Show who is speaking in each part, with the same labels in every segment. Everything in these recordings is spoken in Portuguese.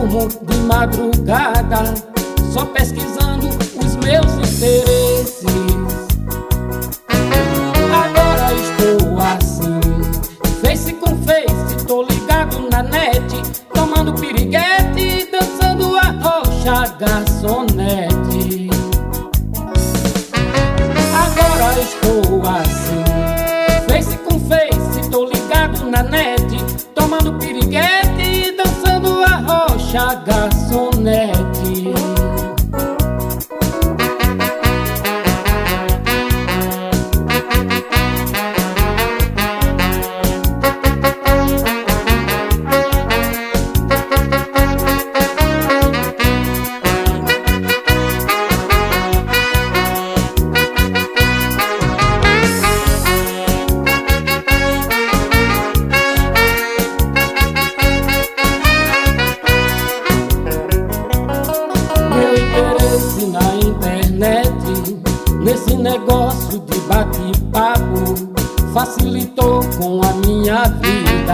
Speaker 1: durmo de madrugada, só pesquisando os meus interesses. Agora estou assim, face com face, tô ligado na net, tomando piriguete, dançando a rocha garçonete. Agora estou assim, face com face, tô ligado na net, tomando piriguete, dançando a rocha garçonete. Na internet, nesse negócio de bate-papo, facilitou com a minha vida.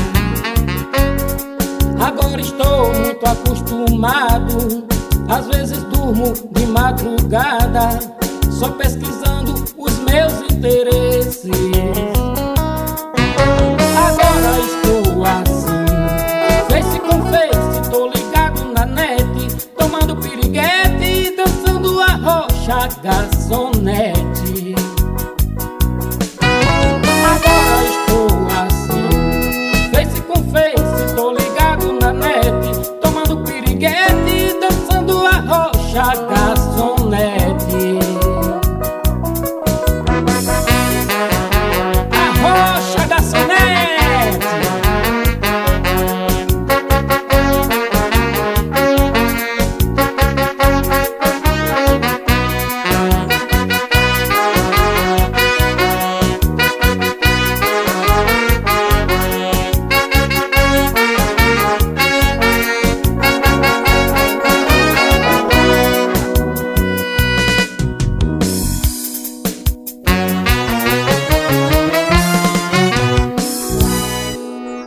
Speaker 1: Agora estou muito acostumado, às vezes durmo de madrugada, só pesquisando os meus interesses. Agora estou assim, face com face, tô ligado na net, tomando piriguete, dançando a rocha garçonete.